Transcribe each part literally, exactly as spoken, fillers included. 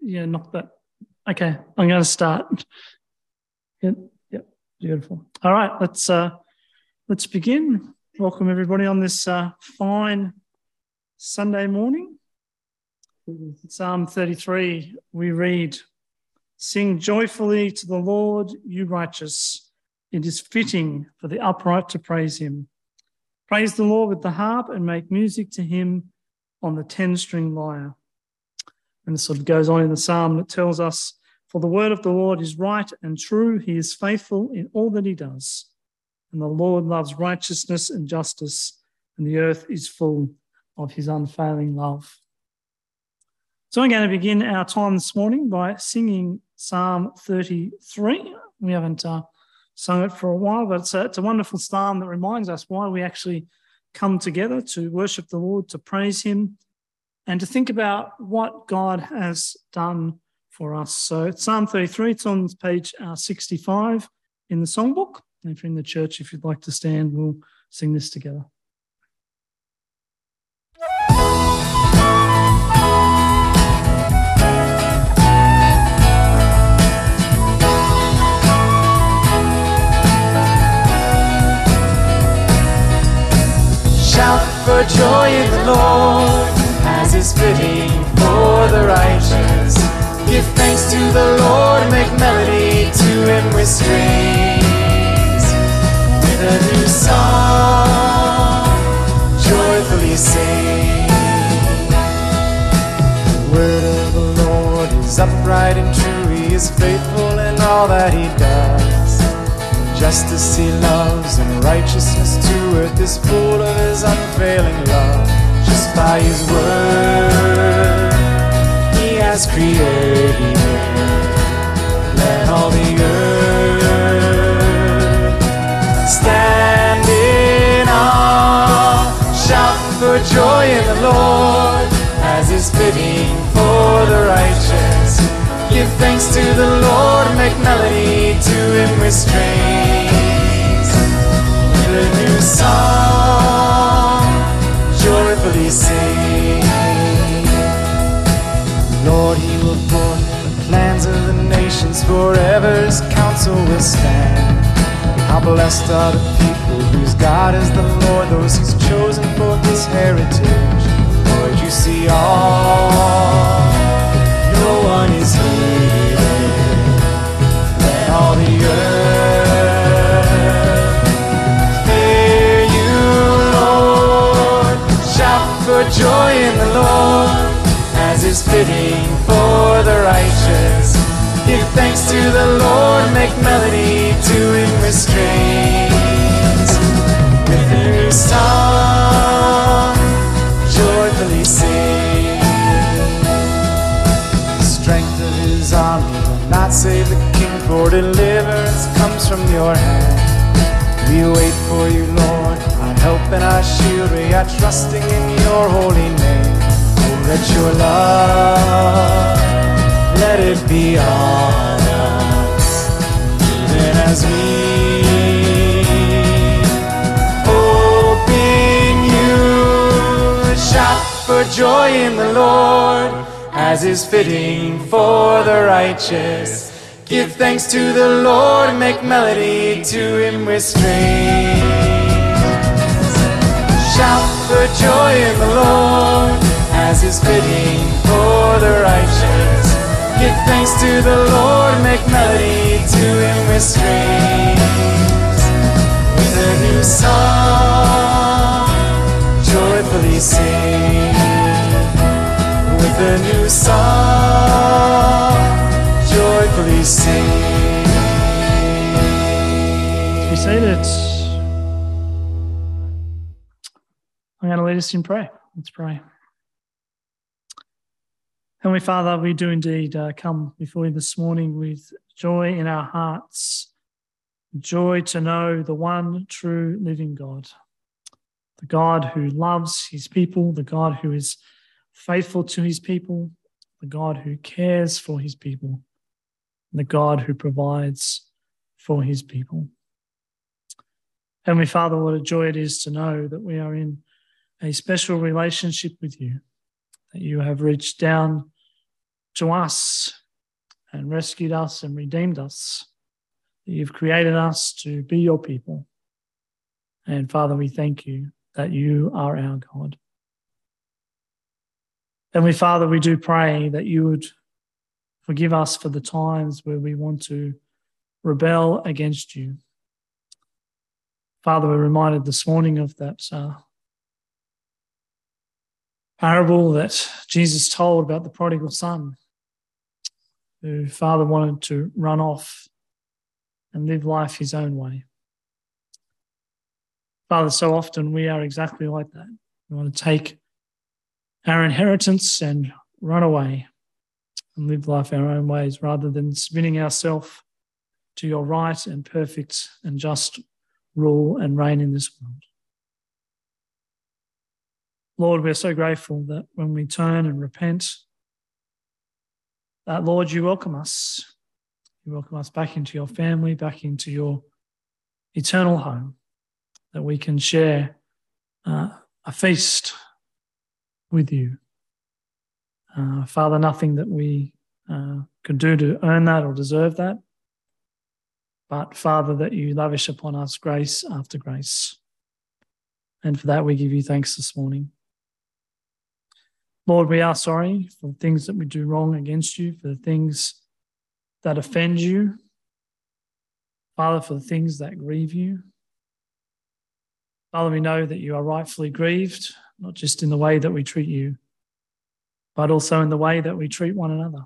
yeah, knock that. Okay, I'm going to start. Yep, yep, beautiful. All right, let's uh, let's begin. Welcome everybody on this uh, fine Sunday morning. Psalm thirty-three, we read, "Sing joyfully to the Lord, you righteous. It is fitting for the upright to praise him. Praise the Lord with the harp and make music to him on the ten-string lyre." And it sort of goes on in the psalm that tells us, "For the word of the Lord is right and true. He is faithful in all that he does. And the Lord loves righteousness and justice, and the earth is full of his unfailing love." So I'm going to begin our time this morning by singing Psalm thirty-three. We haven't uh, sung it for a while, but it's a, it's a wonderful psalm that reminds us why we actually come together to worship the Lord, to praise him, and to think about what God has done for us. So it's Psalm thirty-three, it's on page uh, sixty-five in the songbook. And if you're in the church, if you'd like to stand, we'll sing this together. Shout for joy in the Lord, as is fitting for the righteous. Give thanks to the Lord, make melody to him with strings. With a new song, joyfully sing. The word of the Lord is upright and true. He is faithful in all that he does. Justice he loves and righteousness too. Earth is full of his unfailing love. Just by his word he has created. Let all the earth stand in awe. Shout for joy in the Lord, as is fitting for the righteous. Give thanks to the Lord, make melody to him with strings. With a new song, joyfully sing. Lord, he will forth the plans of the nations. Forever his counsel will stand. How blessed are the people whose God is the Lord, those he's chosen for his heritage. Lord, you see all, no one is hidden. Let all the earth hear you, Lord. Shout for joy in the Lord, as is fitting for the righteous. Give thanks to the Lord, make melody to him with strings. With a new song, joyfully sing. The strength of his army will not save the king, for deliverance comes from your hand. We wait for you, Lord, our help and our shield. We are trusting in your holy name. Let your love, let it be on us, even as we hope in you. Shout for joy in the Lord, as is fitting for the righteous. Give thanks to the Lord, make melody to him with strings. Shout for joy in the Lord, as is fitting for the righteous. Give thanks to the Lord, make melody to him with strings. With a new song, joyfully sing. With a new song, joyfully sing. Be seated. I'm going to lead us in prayer. Let's pray. Heavenly Father, we do indeed uh, come before you this morning with joy in our hearts, joy to know the one true living God, the God who loves his people, the God who is faithful to his people, the God who cares for his people, and the God who provides for his people. Heavenly Father, what a joy it is to know that we are in a special relationship with you, that you have reached down to us and rescued us and redeemed us. You've created us to be your people. And Father, we thank you that you are our God. Heavenly Father, we do pray that you would forgive us for the times where we want to rebel against you. Father, we're reminded this morning of that uh, parable that Jesus told about the prodigal son, who Father wanted to run off and live life his own way. Father, so often we are exactly like that. We want to take our inheritance and run away and live life our own ways rather than submitting ourselves to your right and perfect and just rule and reign in this world. Lord, we're so grateful that when we turn and repent, that, Lord, you welcome us. You welcome us back into your family, back into your eternal home, that we can share uh, a feast with you. Uh, Father, nothing that we uh, could do to earn that or deserve that, but Father, that you lavish upon us grace after grace. And for that, we give you thanks this morning. Lord, we are sorry for the things that we do wrong against you, for the things that offend you. Father, for the things that grieve you. Father, we know that you are rightfully grieved, not just in the way that we treat you, but also in the way that we treat one another.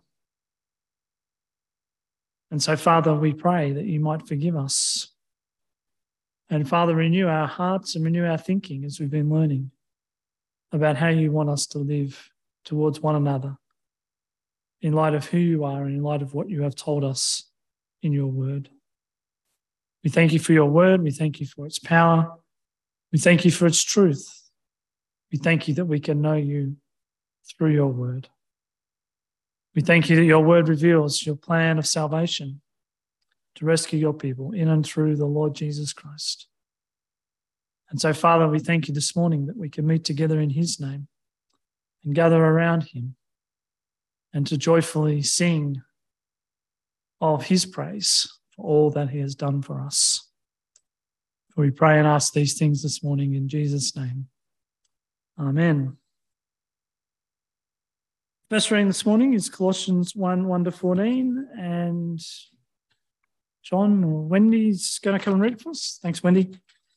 And so, Father, we pray that you might forgive us. And Father, renew our hearts and renew our thinking as we've been learning about how you want us to live towards one another in light of who you are and in light of what you have told us in your word. We thank you for your word. We thank you for its power. We thank you for its truth. We thank you that we can know you through your word. We thank you that your word reveals your plan of salvation to rescue your people in and through the Lord Jesus Christ. And so, Father, we thank you this morning that we can meet together in his name and gather around him and to joyfully sing of his praise for all that he has done for us. For we pray and ask these things this morning in Jesus' name. Amen. First reading this morning is Colossians one, one to fourteen, and John or Wendy's going to come and read it for us. Thanks, Wendy.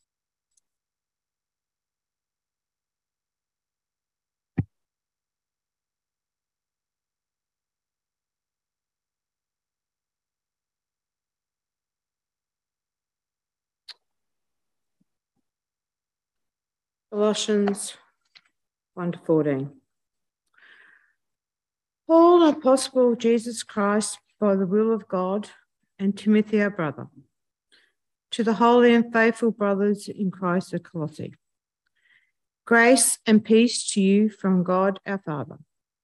Colossians one to fourteen. Paul, an apostle of Jesus Christ by the will of God, and Timothy, our brother, to the holy and faithful brothers in Christ at Colossae. Grace and peace to you from God our Father.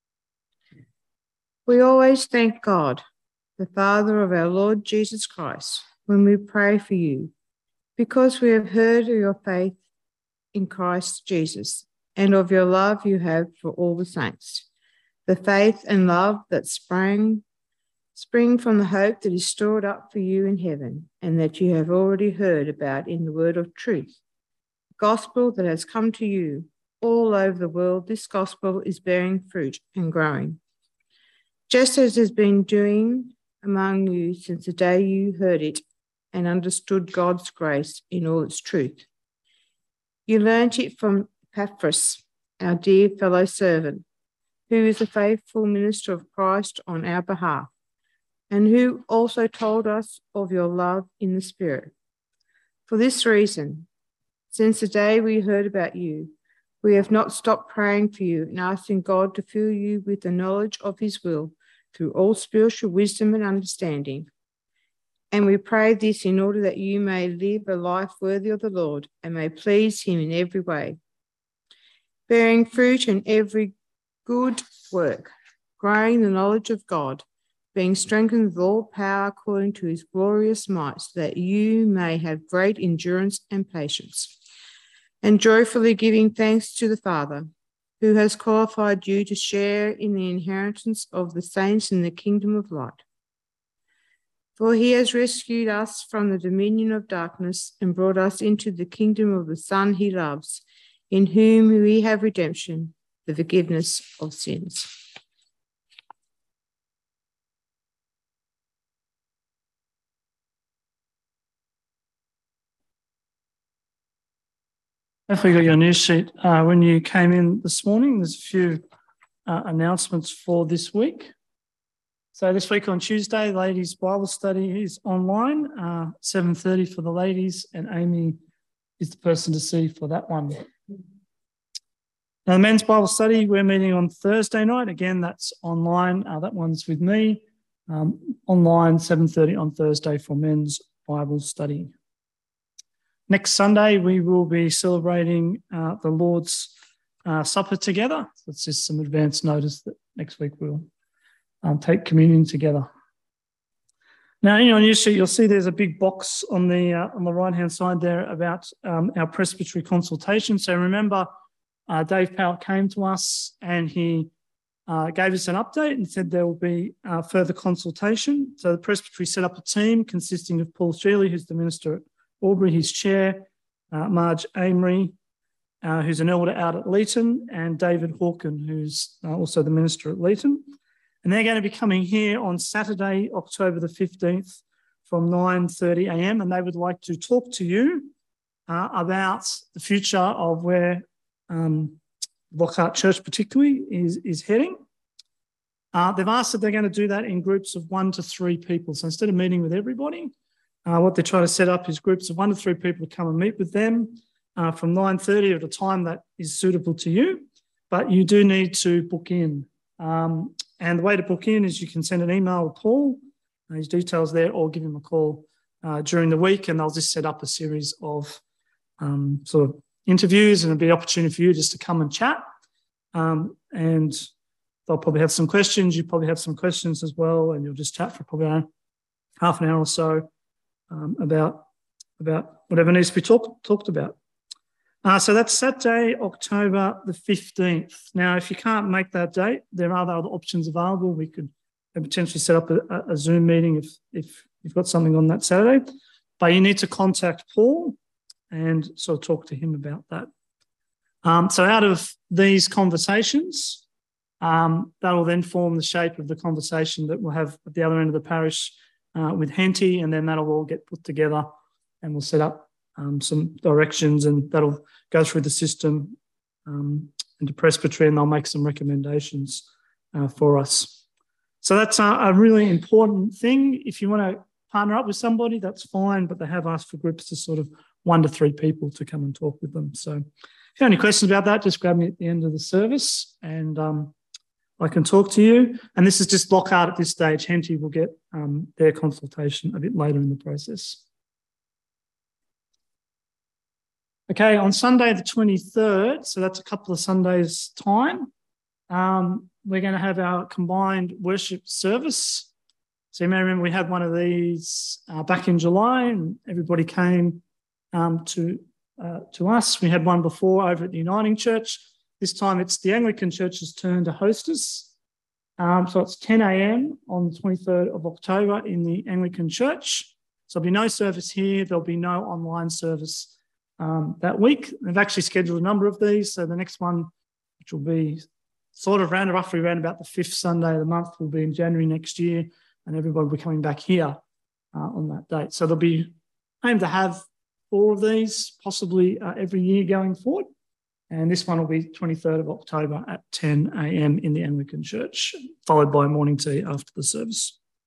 We always thank God, the Father of our Lord Jesus Christ, when we pray for you, because we have heard of your faith in Christ Jesus and of your love you have for all the saints, the faith and love that sprang spring from the hope that is stored up for you in heaven and that you have already heard about in the word of truth, the gospel that has come to you all over the world. This gospel is bearing fruit and growing, just as it has been doing among you since the day you heard it and understood God's grace in all its truth. You learnt it from Epaphras, our dear fellow servant, who is a faithful minister of Christ on our behalf, and who also told us of your love in the Spirit. For this reason, since the day we heard about you, we have not stopped praying for you and asking God to fill you with the knowledge of his will through all spiritual wisdom and understanding. And we pray this in order that you may live a life worthy of the Lord and may please him in every way, bearing fruit in every good work, growing the knowledge of God, being strengthened with all power according to his glorious might, so that you may have great endurance and patience, and joyfully giving thanks to the Father, who has qualified you to share in the inheritance of the saints in the kingdom of light. For he has rescued us from the dominion of darkness and brought us into the kingdom of the Son he loves, in whom we have redemption, the forgiveness of sins. Hopefully you got your news sheet. Uh, when you came in this morning, there's a few uh, announcements for this week. So this week on Tuesday, ladies' Bible study is online, uh, seven thirty for the ladies, and Amy is the person to see for that one. Now, the men's Bible study, we're meeting on Thursday night. Again, that's online. Uh, that one's with me. Um, online, seven thirty on Thursday for men's Bible study. Next Sunday, we will be celebrating uh, the Lord's uh, Supper together. So it's just some advance notice that next week we'll um, take communion together. Now, in your news sheet, you'll see there's a big box on the uh, on the right-hand side there about um, our presbytery consultation. So remember, uh, Dave Powell came to us and he uh, gave us an update and said there will be uh, further consultation. So the presbytery set up a team consisting of Paul Shealy, who's the minister at Albury, his chair, uh, Marge Amory, uh, who's an elder out at Leeton, and David Hawken, who's uh, also the minister at Leeton. And they're going to be coming here on Saturday, October the fifteenth from nine thirty a m, and they would like to talk to you uh, about the future of where um, Lockhart Church particularly is, is heading. Uh, they've asked that they're going to do that in groups of one to three people. So instead of meeting with everybody, Uh, what they're trying to set up is groups of one to three people to come and meet with them uh, from nine thirty at a time that is suitable to you, but you do need to book in. Um, and the way to book in is you can send an email to Paul, uh, his details there, or give him a call uh, during the week, and they'll just set up a series of um, sort of interviews, and it'll be an opportunity for you just to come and chat. Um, and they'll probably have some questions. You probably have some questions as well, and you'll just chat for probably uh, half an hour or so. Um, about, about whatever needs to be talk, talked about. Uh, so that's Saturday, October the fifteenth. Now, if you can't make that date, there are other options available. We could potentially set up a, a Zoom meeting if, if you've got something on that Saturday. But you need to contact Paul and sort of talk to him about that. Um, so out of these conversations, um, that will then form the shape of the conversation that we'll have at the other end of the parish Uh, with Henty, and then that'll all get put together and we'll set up um, some directions, and that'll go through the system um, into presbytery, and they'll make some recommendations uh, for us. So that's a, a really important thing. If you want to partner up with somebody, that's fine, but they have asked for groups to sort of one to three people to come and talk with them. So if you have any questions about that, just grab me at the end of the service and um, I can talk to you. And this is just Lockhart at this stage. Henty will get um, their consultation a bit later in the process. Okay, on Sunday the twenty-third, so that's a couple of Sundays' time, um, we're going to have our combined worship service. So you may remember we had one of these uh, back in July, and everybody came um, to, uh, to us. We had one before over at the Uniting Church. This time it's the Anglican Church's turn to host us. Um, so it's ten a m on the twenty-third of October in the Anglican Church. So there'll be no service here. There'll be no online service um, that week. They've actually scheduled a number of these. So the next one, which will be sort of round, roughly around about the fifth Sunday of the month, will be in January next year, and everybody will be coming back here uh, on that date. So there'll be aim to have four of these, possibly uh, every year going forward. And this one will be twenty-third of October at ten a m in the Anglican Church, followed by morning tea after the service.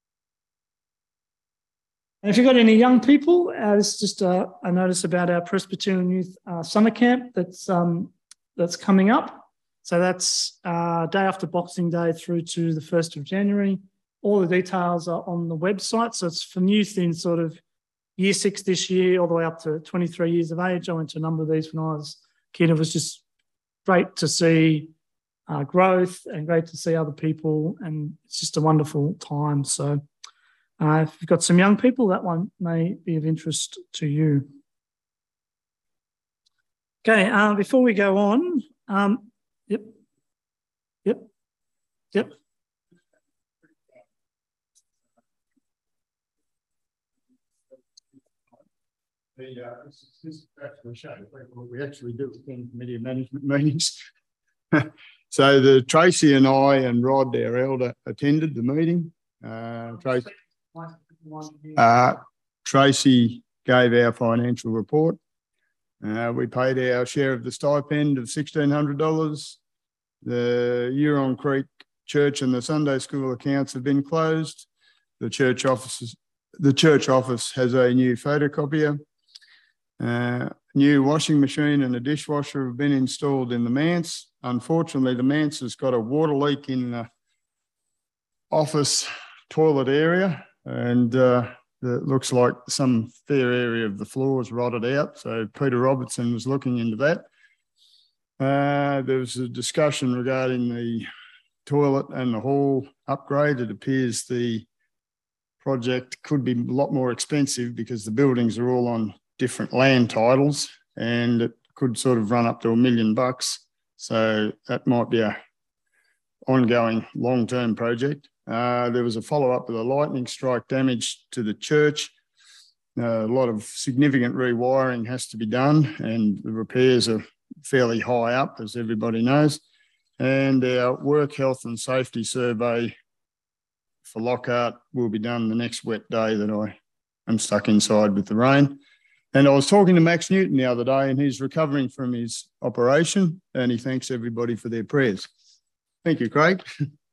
And if you've got any young people, uh, this is just a, a notice about our Presbyterian Youth uh, Summer Camp that's, um, that's coming up. So that's uh, day after Boxing Day through to the first of January. All the details are on the website. So it's for youth in sort of year six this year, all the way up to twenty-three years of age. I went to a number of these when I was kid. It was just great to see uh, growth and great to see other people, and it's just a wonderful time. So uh, if you've got some young people, that one may be of interest to you. Okay, uh, before we go on, um, yep, Yep. The, uh, this, is, this is actually showing what we actually do in committee of management meetings. So the Tracy and I and Rod, our elder, attended the meeting. Uh, Tracy, uh, Tracy gave our financial report. Uh, we paid our share of the stipend of sixteen hundred dollars. The Huron Creek Church and the Sunday school accounts have been closed. The church offices, the church office has a new photocopier. Uh, new washing machine and a dishwasher have been installed in the manse. Unfortunately, the manse has got a water leak in the office toilet area, and uh, it looks like some fair area of the floor is rotted out. So Peter Robertson was looking into that. Uh, there was a discussion regarding the toilet and the hall upgrade. It appears the project could be a lot more expensive because the buildings are all on different land titles, and it could sort of run up to a million bucks. So that might be a ongoing long-term project. Uh, there was a follow-up with a lightning strike damage to the church. Uh, a lot of significant rewiring has to be done, and the repairs are fairly high up, as everybody knows. And our work health and safety survey for Lockhart will be done the next wet day that I am stuck inside with the rain. And I was talking to Max Newton the other day, and he's recovering from his operation, and he thanks everybody for their prayers. Thank you, Craig.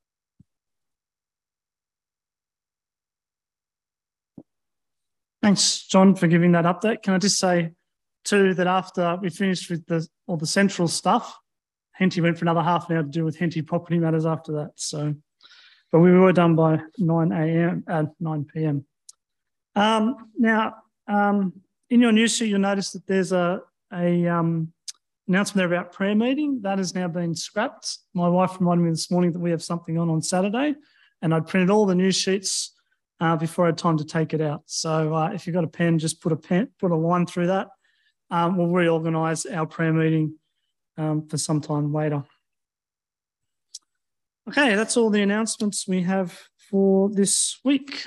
Thanks, John, for giving that update. Can I just say, too, that after we finished with the, all the central stuff, Henty went for another half an hour to deal with Henty property matters after that. So, but we were done by nine a m and uh, nine p m Um, now, um, in your news sheet, you'll notice that there's a, a um, announcement there about prayer meeting. That has now been scrapped. My wife reminded me this morning that we have something on on Saturday, and I'd printed all the news sheets uh, before I had time to take it out. So uh, if you've got a pen, just put a pen, put a line through that. Um, we'll reorganise our prayer meeting um, for some time later. Okay, that's all the announcements we have for this week.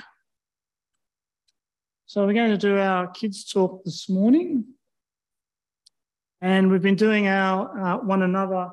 So we're going to do our kids talk this morning, and we've been doing our uh, one another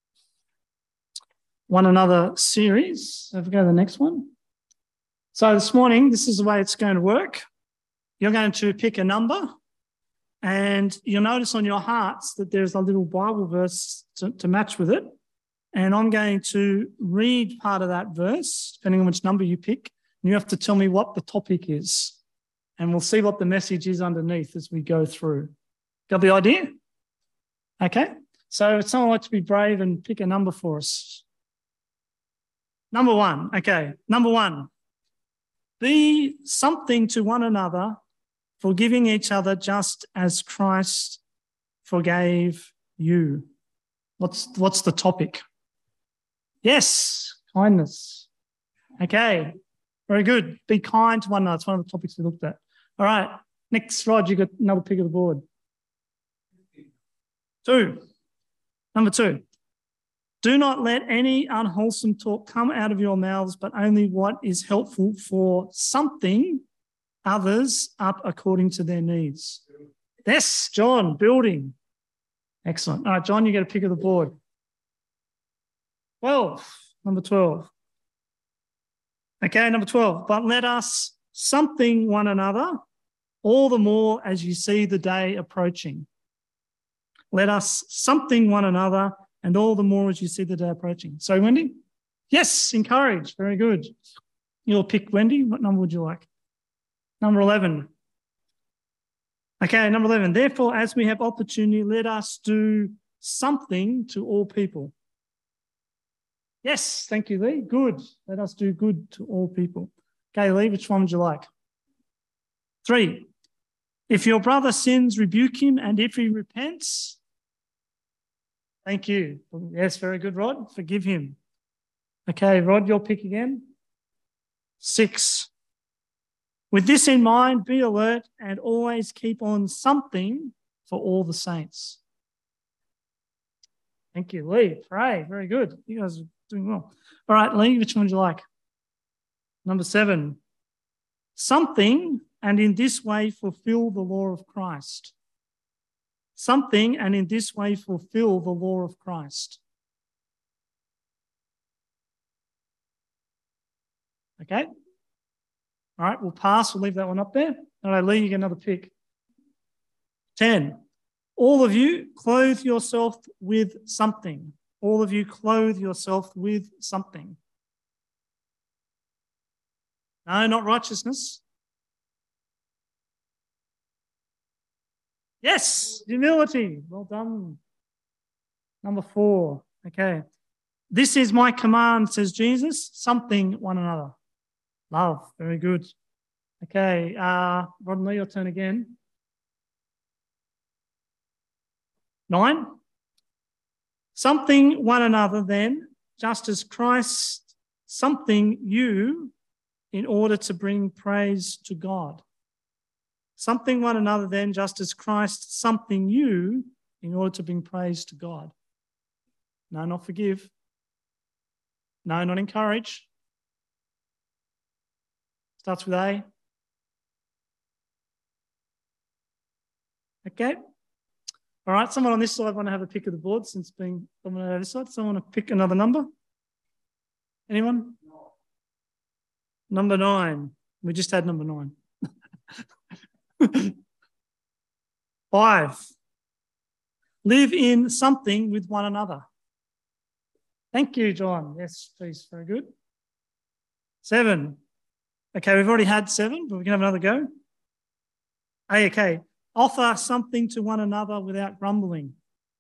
one another series. So if we go to the next one. So this morning, this is the way it's going to work. You're going to pick a number, and you'll notice on your hearts that there's a little Bible verse to, to match with it. And I'm going to read part of that verse, depending on which number you pick, and you have to tell me what the topic is. And we'll see what the message is underneath as we go through. Got the idea? Okay. So would someone like to be brave and pick a number for us? Number one. Okay. Number one. Be something to one another, forgiving each other just as Christ forgave you. What's, what's the topic? Yes, kindness. Okay. Very good. Be kind to one another. It's one of the topics we looked at. All right. Next, Rod, you got another pick of the board. Two. Number two. Do not let any unwholesome talk come out of your mouths, but only what is helpful for something others up according to their needs. Yes, John, building. Excellent. All right, John, you get a pick of the board. twelve. Number twelve. Okay, number twelve. But let us something one another, all the more as you see the day approaching. Let us something one another, and all the more as you see the day approaching. So, Wendy? Yes, encourage. Very good. You'll pick Wendy. What number would you like? Number eleven. Okay, number eleven. Therefore, as we have opportunity, let us do something to all people. Yes, thank you, Lee. Good. Let us do good to all people. Okay, Lee, which one would you like? Three. If your brother sins, rebuke him, and if he repents, thank you. Yes, very good, Rod. Forgive him. Okay, Rod, your pick again. Six. With this in mind, be alert and always keep on something for all the saints. Thank you, Lee. Pray. Very good. You guys are Doing well. All right, Lee, which one would you like? Number seven. Something, and in this way fulfill the law of Christ. Something, and in this way fulfill the law of Christ. Okay? All right, we'll pass. We'll leave that one up there. All right, Lee, you get another pick. ten. All of you clothe yourself with something. All of you clothe yourself with something. No, not righteousness. Yes, humility. Well done. Number four. Okay. This is my command, says Jesus. Something one another. Love. Very good. Okay. Uh, Rod and Lee, your turn again. Nine. Something one another then, just as Christ something you in order to bring praise to God. Something one another then, just as Christ something you in order to bring praise to God. No, not forgive. No, not encourage. Starts with A. Okay. All right, someone on this side want to have a pick of the board since being dominated over this side. Someone want to pick another number? Anyone? No. Number nine. We just had number nine. Five. Live in something with one another. Thank you, John. Yes, please. Very good. Seven. Okay, we've already had seven, but we can have another go. A, okay. Offer something to one another without grumbling.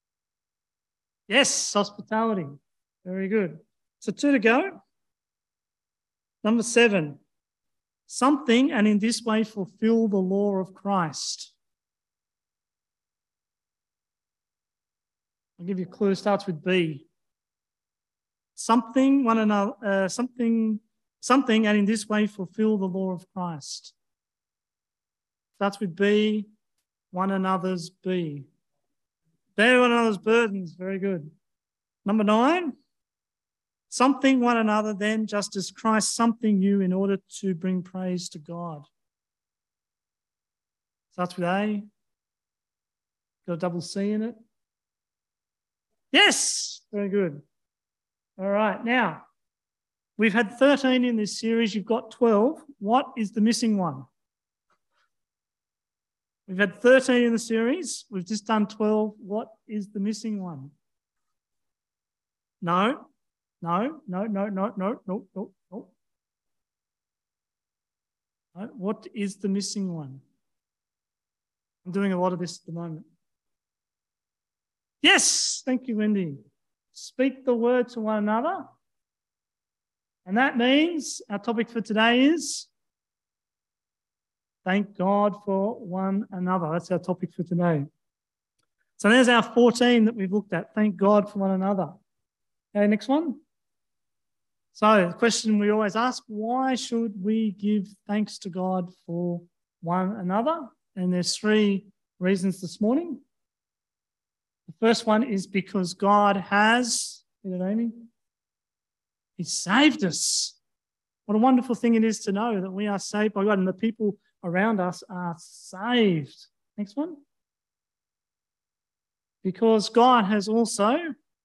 Yes, hospitality. Very good. So two to go. Number seven. Something, and in this way fulfill the law of Christ. I'll give you a clue. It starts with B. Something, one another, uh, something, something, and in this way fulfill the law of Christ. Starts with B. One another's be. Bear one another's burdens. Very good. Number nine. Something one another then, just as Christ something you in order to bring praise to God. Starts with A. Got a double C in it. Yes. Very good. All right. Now, we've had thirteen in this series. You've got twelve. What is the missing one? We've had thirteen in the series. We've just done twelve. What is the missing one? No, no, no, no, no, no, no, no, no. No. What is the missing one? I'm doing a lot of this at the moment. Yes, thank you, Wendy. Speak the word to one another. And that means our topic for today is thank God for one another. That's our topic for today. So there's our fourteen that we've looked at. Thank God for one another. Okay, next one. So the question we always ask, why should we give thanks to God for one another? And there's three reasons this morning. The first one is because God has, you know, Amy? He saved us. What a wonderful thing it is to know that we are saved by God and the people around us are saved. Next one. Because God has also,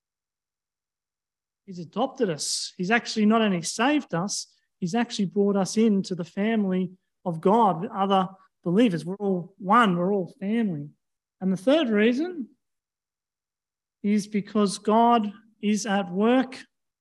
He's adopted us. He's actually not only saved us, He's actually brought us into the family of God with other believers. We're all one, we're all family. And the third reason is because God is at work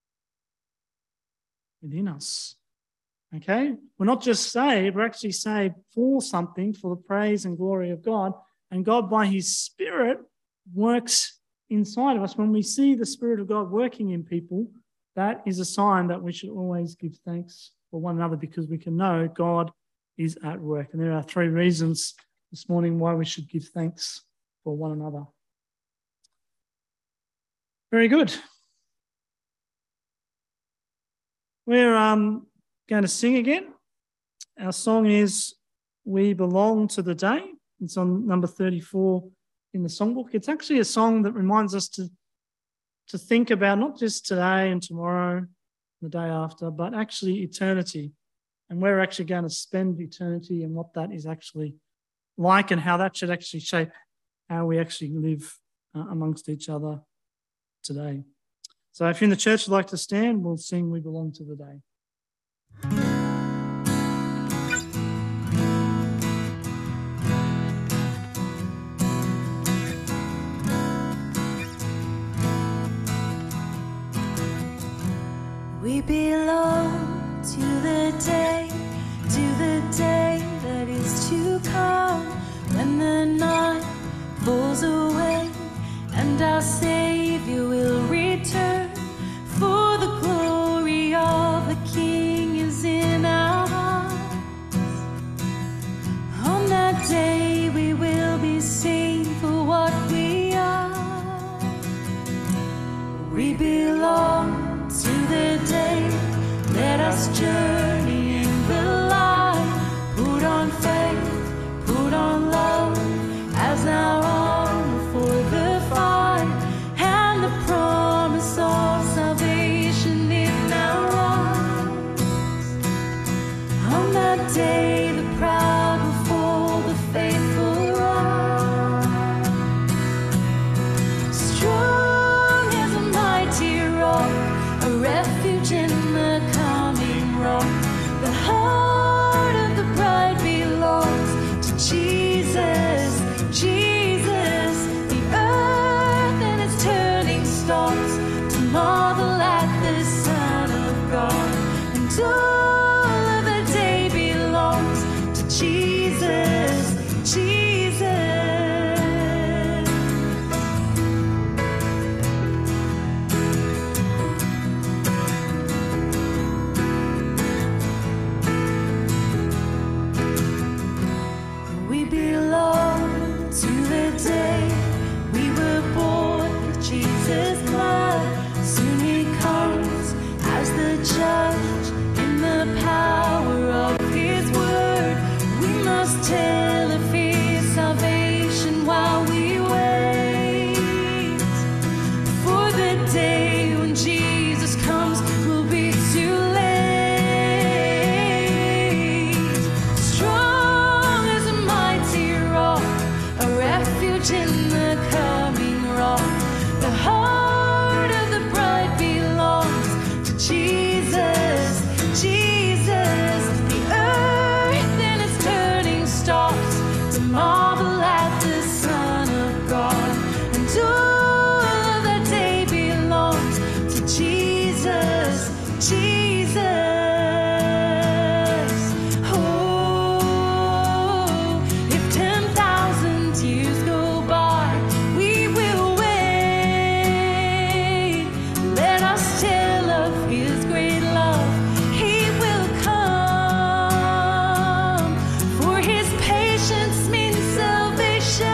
within us. Okay? We're not just saved, we're actually saved for something, for the praise and glory of God. And God, by His Spirit, works inside of us. When we see the Spirit of God working in people, that is a sign that we should always give thanks for one another because we can know God is at work. And there are three reasons this morning why we should give thanks for one another. Very good. We're um, going to sing again. Our song is We Belong to the Day. It's on number thirty-four in the songbook. It's actually a song that reminds us to to think about not just today and tomorrow, the day after, but actually eternity. And we're actually going to spend eternity and what that is actually like and how that should actually shape how we actually live uh, amongst each other today. So if you're in the church, would like to stand, we'll sing We Belong to the Day. We belong to the day, to the day that is to come, when the night falls away and our Savior will return, for the glory of the King is in our hearts. On that day we will be seen for what we are. We belong to the day, let us journey in the light, put on faith, put on love, as our armor for the fight, and the promise of salvation in our arms. On that day the proud will fall, the faithful rise. Strong as a mighty rock, a refuge in the coming wrong. The heart of the bride belongs to Jesus, Jesus. The earth and its turning stops to marvel at the Son of God. And all of the day belongs to Jesus, Jesus. We belong to the day we were born with Jesus' blood. Soon he comes as the judge in the power of his word. We must tell of his salvation while we wait. For the day when Jesus comes will be too late. Strong as a mighty rock, a refuge in the coming wrong. The heart of the bride belongs to Jesus, Jesus. The earth and its turning stops to marvel at the Son of God. And all of that day belongs to Jesus, Jesus. Oh, if ten thousand years go by, we will wait. Let us tell of his great love. He will come, for his patience means salvation.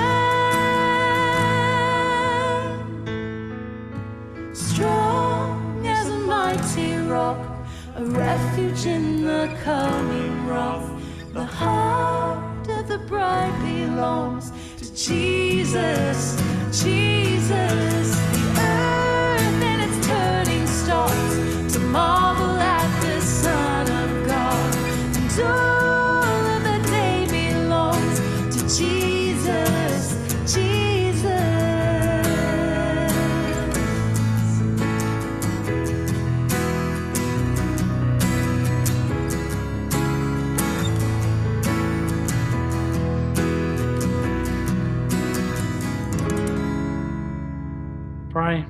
Strong as a mighty rock, a refuge in the coming wrath. The heart of the bride belongs to Jesus, Jesus. The earth and its turning stops to marvel at the Son of God. And all of the day belongs to Jesus, Jesus. Pray.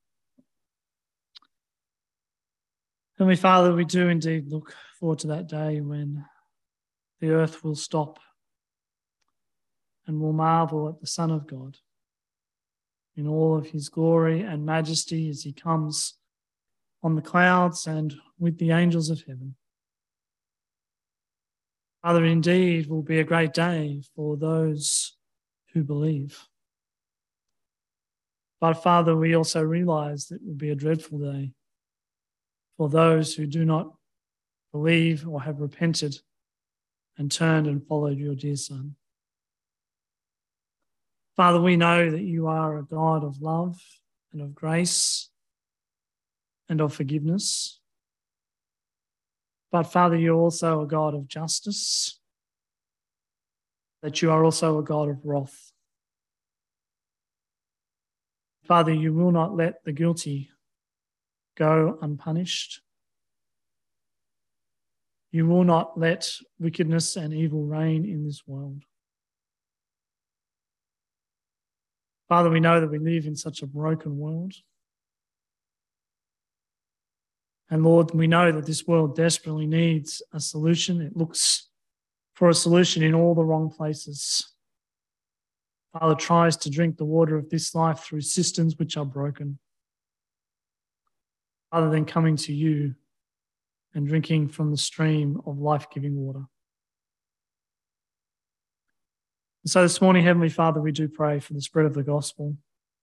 Heavenly Father, we do indeed look forward to that day when the earth will stop and will marvel at the Son of God in all of his glory and majesty as he comes on the clouds and with the angels of heaven. Father, indeed will be a great day for those who believe. But Father, we also realize that it will be a dreadful day for those who do not believe or have repented and turned and followed your dear Son. Father, we know that you are a God of love and of grace and of forgiveness. But Father, you're also a God of justice, that you are also a God of wrath. Father, you will not let the guilty go unpunished. You will not let wickedness and evil reign in this world. Father, we know that we live in such a broken world. And Lord, we know that this world desperately needs a solution. It looks for a solution in all the wrong places. Father, tries to drink the water of this life through systems which are broken, rather than coming to you and drinking from the stream of life-giving water. And so this morning, Heavenly Father, we do pray for the spread of the gospel.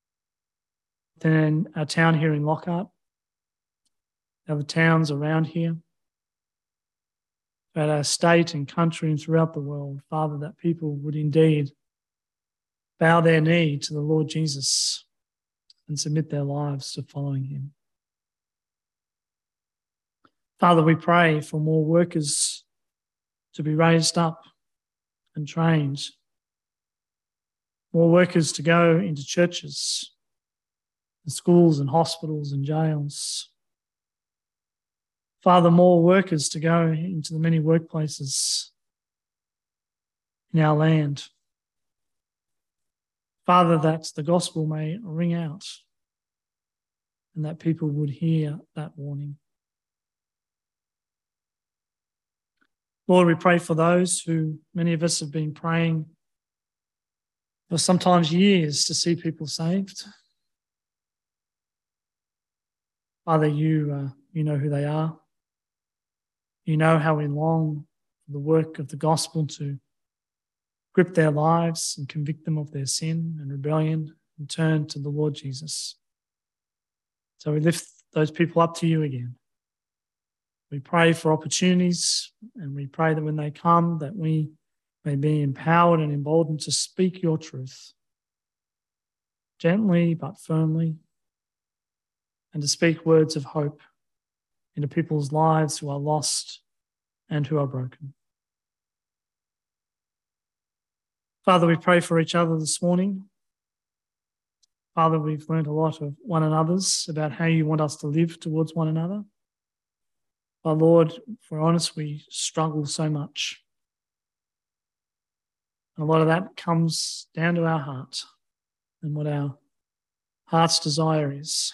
Then our town here in Lockhart, other towns around here, about our state and country and throughout the world, Father, that people would indeed bow their knee to the Lord Jesus and submit their lives to following him. Father, we pray for more workers to be raised up and trained, more workers to go into churches and schools and hospitals and jails. Father, more workers to go into the many workplaces in our land. Father, that the gospel may ring out and that people would hear that warning. Lord, we pray for those who many of us have been praying for sometimes years to see people saved. Father, you, uh, you know who they are. You know how we long for the work of the gospel to grip their lives and convict them of their sin and rebellion and turn to the Lord Jesus. So we lift those people up to you again. We pray for opportunities, and we pray that when they come, that we may be empowered and emboldened to speak your truth, gently but firmly, and to speak words of hope into people's lives who are lost and who are broken. Father, we pray for each other this morning. Father, we've learned a lot of one another's about how you want us to live towards one another. But Lord, if we're honest, we struggle so much. And a lot of that comes down to our heart and what our heart's desire is.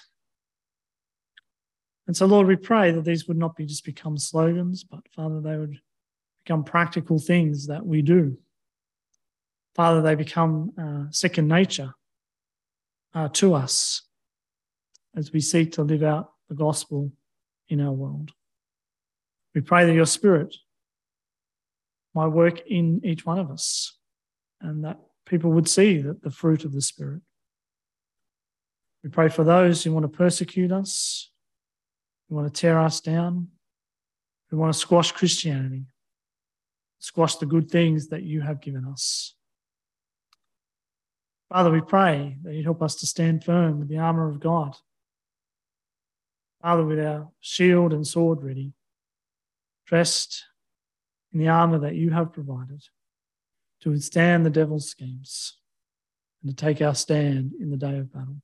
And so, Lord, we pray that these would not be just become slogans, but, Father, they would become practical things that we do. Father, they become uh, second nature uh, to us as we seek to live out the gospel in our world. We pray that your Spirit might work in each one of us and that people would see that the fruit of the Spirit. We pray for those who want to persecute us, who want to tear us down, who want to squash Christianity, squash the good things that you have given us. Father, we pray that you'd help us to stand firm with the armour of God. Father, with our shield and sword ready, dressed in the armour that you have provided to withstand the devil's schemes and to take our stand in the day of battle.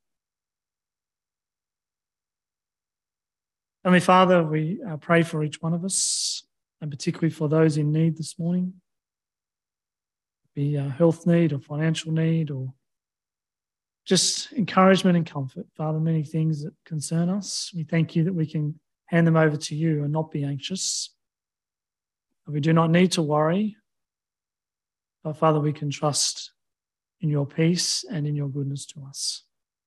Heavenly Father, we uh, pray for each one of us, and particularly for those in need this morning, be a health need or financial need or just encouragement and comfort. Father, many things that concern us. We thank you that we can hand them over to you and not be anxious. We do not need to worry, but Father, we can trust in your peace and in your goodness to us.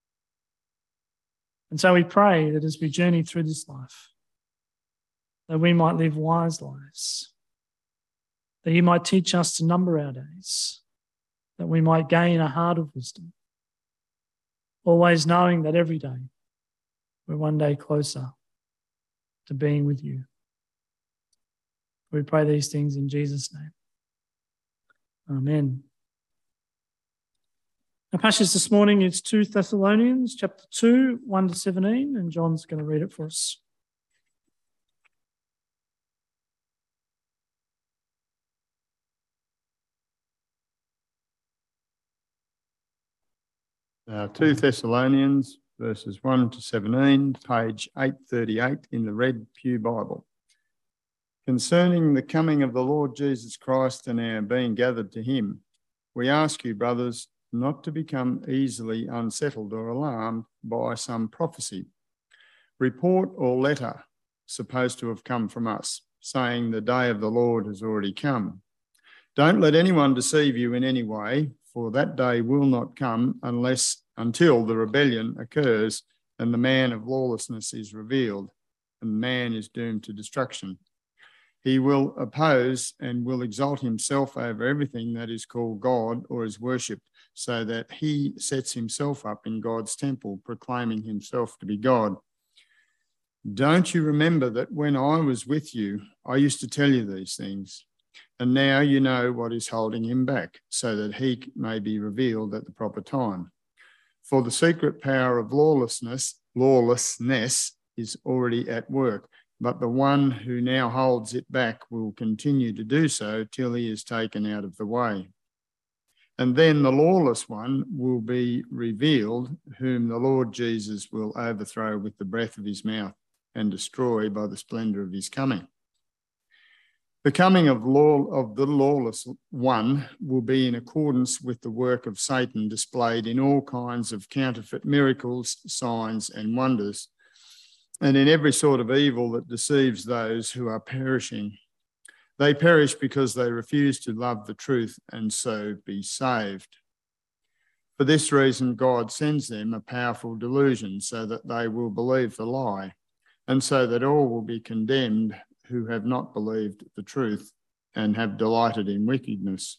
And so we pray that as we journey through this life, that we might live wise lives, that you might teach us to number our days, that we might gain a heart of wisdom, always knowing that every day we're one day closer to being with you. We pray these things in Jesus' name. Amen. Our passage this morning is two Thessalonians chapter two, one to seventeen, and John's going to read it for us. Uh, two Thessalonians verses one to seventeen, page eight thirty-eight in the Red Pew Bible. Concerning the coming of the Lord Jesus Christ and our being gathered to him, we ask you, brothers, not to become easily unsettled or alarmed by some prophecy, report or letter supposed to have come from us, saying the day of the Lord has already come. Don't let anyone deceive you in any way, for that day will not come unless until the rebellion occurs and the man of lawlessness is revealed, and man is doomed to destruction. He will oppose and will exalt himself over everything that is called God or is worshipped, so that he sets himself up in God's temple, proclaiming himself to be God. Don't you remember that when I was with you, I used to tell you these things? And now you know what is holding him back, so that he may be revealed at the proper time. For the secret power of lawlessness, lawlessness is already at work, but the one who now holds it back will continue to do so till he is taken out of the way. And then the lawless one will be revealed, whom the Lord Jesus will overthrow with the breath of his mouth and destroy by the splendour of his coming. The coming of, law, of the lawless one will be in accordance with the work of Satan displayed in all kinds of counterfeit miracles, signs and wonders, and in every sort of evil that deceives those who are perishing. They perish because they refuse to love the truth and so be saved. For this reason, God sends them a powerful delusion so that they will believe the lie, and so that all will be condemned who have not believed the truth and have delighted in wickedness.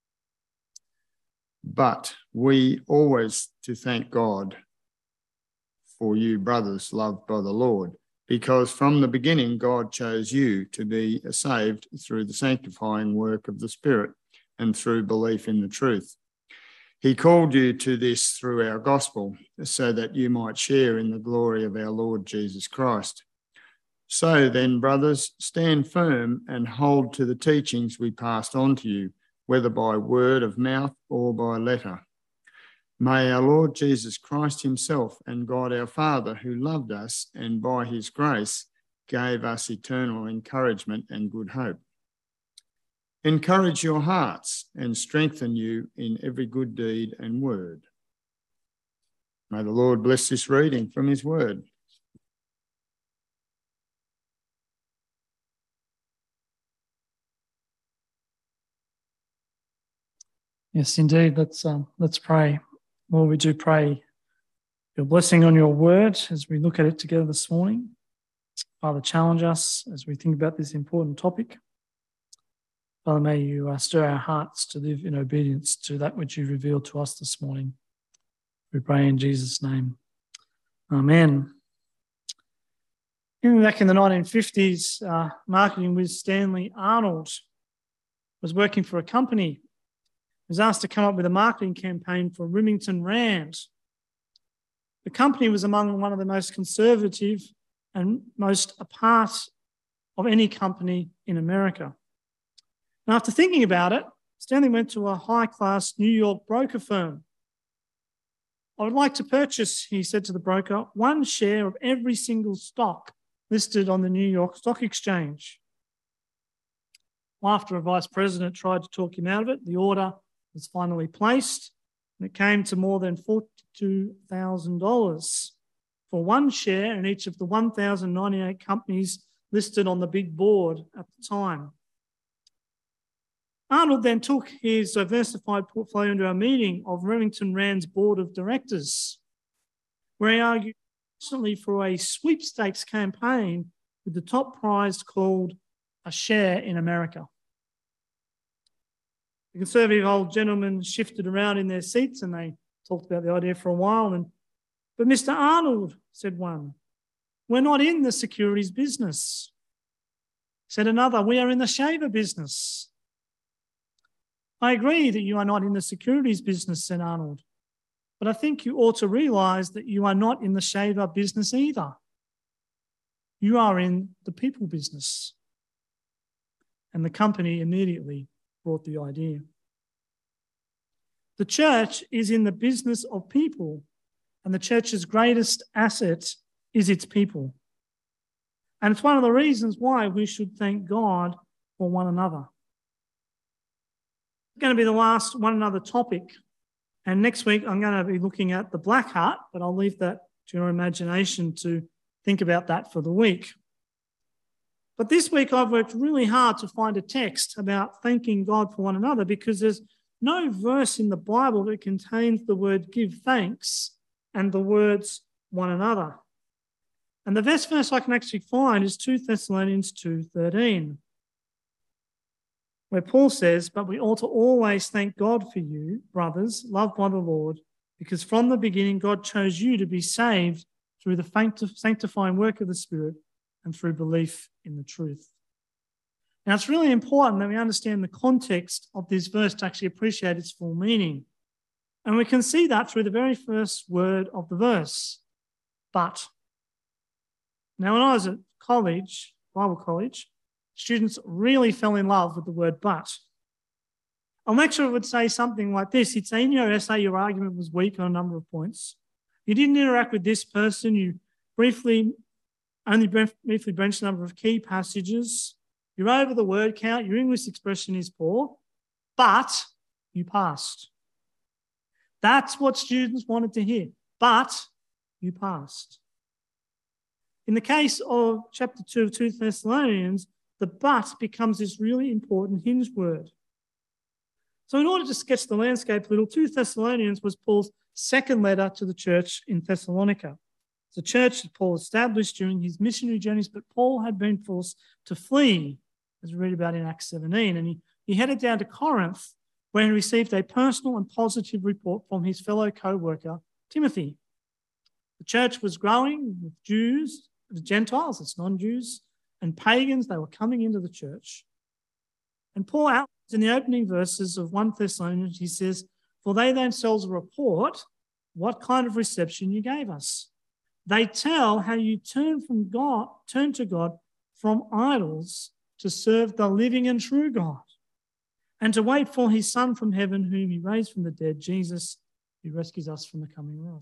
But we always to thank God for you, brothers, loved by the Lord, because from the beginning God chose you to be saved through the sanctifying work of the Spirit and through belief in the truth. He called you to this through our gospel, so that you might share in the glory of our Lord Jesus Christ. So then, brothers, stand firm and hold to the teachings we passed on to you, whether by word of mouth or by letter. May our Lord Jesus Christ himself and God our Father, who loved us and by his grace gave us eternal encouragement and good hope, encourage your hearts and strengthen you in every good deed and word. May the Lord bless this reading from his word. Yes, indeed. Let's um, let's pray. Lord, we do pray your blessing on your word as we look at it together this morning. Father, challenge us as we think about this important topic. Father, may you uh, stir our hearts to live in obedience to that which you revealed to us this morning. We pray in Jesus' name. Amen. Back in the nineteen fifties, uh, marketing whiz Stanley Arnold was working for a company. He was asked to come up with a marketing campaign for Remington Rand. The company was among one of the most conservative and most apart of any company in America. And after thinking about it, Stanley went to a high-class New York broker firm. I would like to purchase, he said to the broker, one share of every single stock listed on the New York Stock Exchange. Well, after a vice president tried to talk him out of it, the order was finally placed, and it came to more than forty-two thousand dollars for one share in each of the one thousand ninety-eight companies listed on the big board at the time. Arnold then took his diversified portfolio into a meeting of Remington Rand's board of directors, where he argued constantly for a sweepstakes campaign with the top prize called a share in America. The conservative old gentlemen shifted around in their seats and they talked about the idea for a while. And, but Mister Arnold, said one, we're not in the securities business. Said another, we are in the shaver business. I agree that you are not in the securities business, said Arnold, But I think you ought to realise that you are not in the shaver business either. You are in the people business. And the company immediately brought the idea. The church is in the business of people, and the church's greatest asset is its people. And it's one of the reasons why we should thank God for one another. It's going to be the last one another topic. And next week, I'm going to be looking at the black heart, but I'll leave that to your imagination to think about that for the week. But this week, I've worked really hard to find a text about thanking God for one another, because there's no verse in the Bible that contains the word give thanks and the words one another. And the best verse I can actually find is Second Thessalonians two thirteen, where Paul says, "But we ought to always thank God for you, brothers, loved by the Lord, because from the beginning God chose you to be saved through the sanctifying work of the Spirit and through belief in the truth." Now, it's really important that we understand the context of this verse to actually appreciate its full meaning. And we can see that through the very first word of the verse, but. Now, when I was at college, Bible college, students really fell in love with the word but. A lecturer would say something like this. He'd say, in your essay, your argument was weak on a number of points. You didn't interact with this person. You briefly, only briefly branched a number of key passages. You're over the word count. Your English expression is poor, but you passed. That's what students wanted to hear. But you passed. In the case of chapter two of Second Thessalonians, the but becomes this really important hinge word. So in order to sketch the landscape a little, Second Thessalonians was Paul's second letter to the church in Thessalonica. It's a church that Paul established during his missionary journeys, but Paul had been forced to flee, as we read about in Acts seventeen, and he, he headed down to Corinth, where he received a personal and positive report from his fellow co-worker, Timothy. The church was growing with Jews, the Gentiles, it's non-Jews, and pagans. They were coming into the church. And Paul outlines in the opening verses of First Thessalonians, he says, "For they themselves report what kind of reception you gave us. They tell how you turn from God, turn to God from idols to serve the living and true God, and to wait for his Son from heaven, whom he raised from the dead, Jesus, who rescues us from the coming wrath."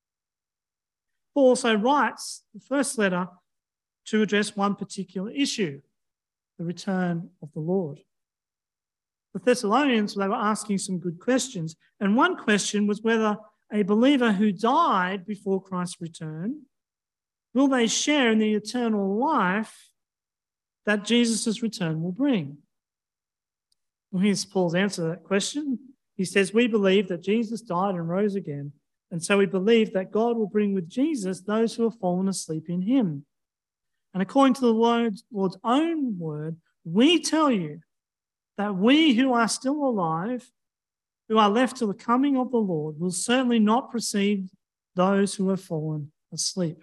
Paul also writes the first letter to address one particular issue, the return of the Lord. The Thessalonians, they were asking some good questions, and one question was whether a believer who died before Christ's return, will they share in the eternal life that Jesus' return will bring? Well, here's Paul's answer to that question. He says, "We believe that Jesus died and rose again, and so we believe that God will bring with Jesus those who have fallen asleep in him. And according to the Lord's, Lord's own word, we tell you that we who are still alive, who are left till the coming of the Lord, will certainly not precede those who have fallen asleep."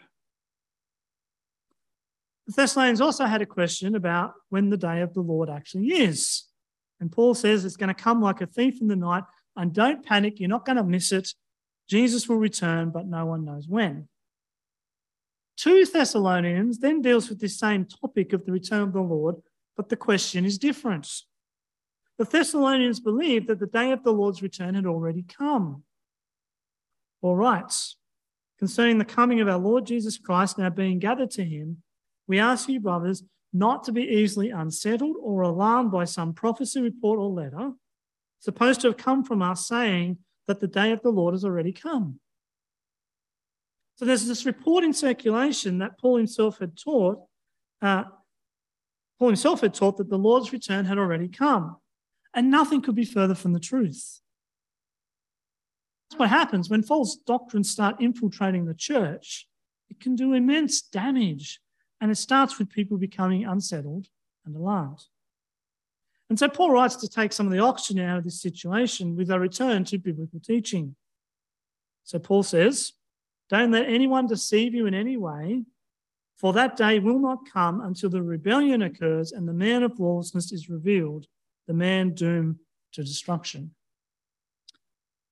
The Thessalonians also had a question about when the day of the Lord actually is. And Paul says it's going to come like a thief in the night, and don't panic, you're not going to miss it. Jesus will return, but no one knows when. Second Thessalonians then deals with this same topic of the return of the Lord, but the question is different. The Thessalonians believed that the day of the Lord's return had already come. All right, concerning the coming of our Lord Jesus Christ now being gathered to him, we ask you, brothers, not to be easily unsettled or alarmed by some prophecy, report, or letter supposed to have come from us saying that the day of the Lord has already come. So there's this report in circulation that Paul himself had taught, uh, Paul himself had taught that the Lord's return had already come, and nothing could be further from the truth. That's what happens when false doctrines start infiltrating the church. It can do immense damage, and it starts with people becoming unsettled and alarmed. And so Paul writes to take some of the oxygen out of this situation with a return to biblical teaching. So Paul says, "Don't let anyone deceive you in any way, for that day will not come until the rebellion occurs and the man of lawlessness is revealed, the man doomed to destruction."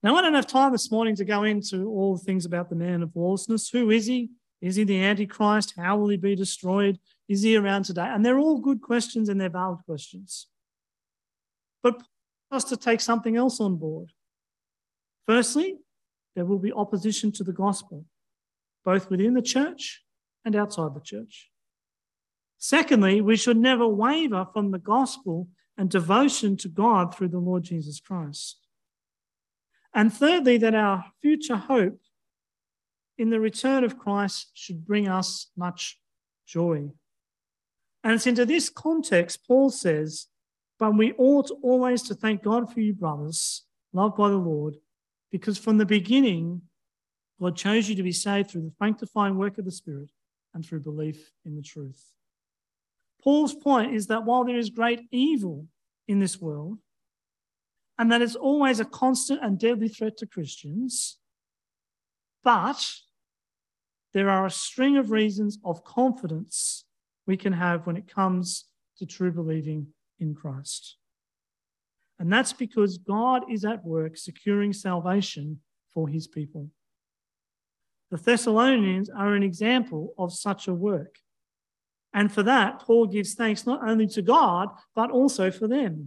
Now, I don't have time this morning to go into all the things about the man of lawlessness. Who is he? Is he the Antichrist? How will he be destroyed? Is he around today? And they're all good questions and they're valid questions. But Paul wants us to take something else on board. Firstly, there will be opposition to the gospel, both within the church and outside the church. Secondly, we should never waver from the gospel and devotion to God through the Lord Jesus Christ. And thirdly, that our future hope in the return of Christ should bring us much joy. And it's into this context, Paul says, but we ought always to thank God for you, brothers, loved by the Lord, because from the beginning, God chose you to be saved through the sanctifying work of the Spirit and through belief in the truth. Paul's point is that while there is great evil in this world, and that it's always a constant and deadly threat to Christians, but there are a string of reasons of confidence we can have when it comes to true believing in Christ. And that's because God is at work securing salvation for his people. The Thessalonians are an example of such a work. And for that, Paul gives thanks not only to God, but also for them.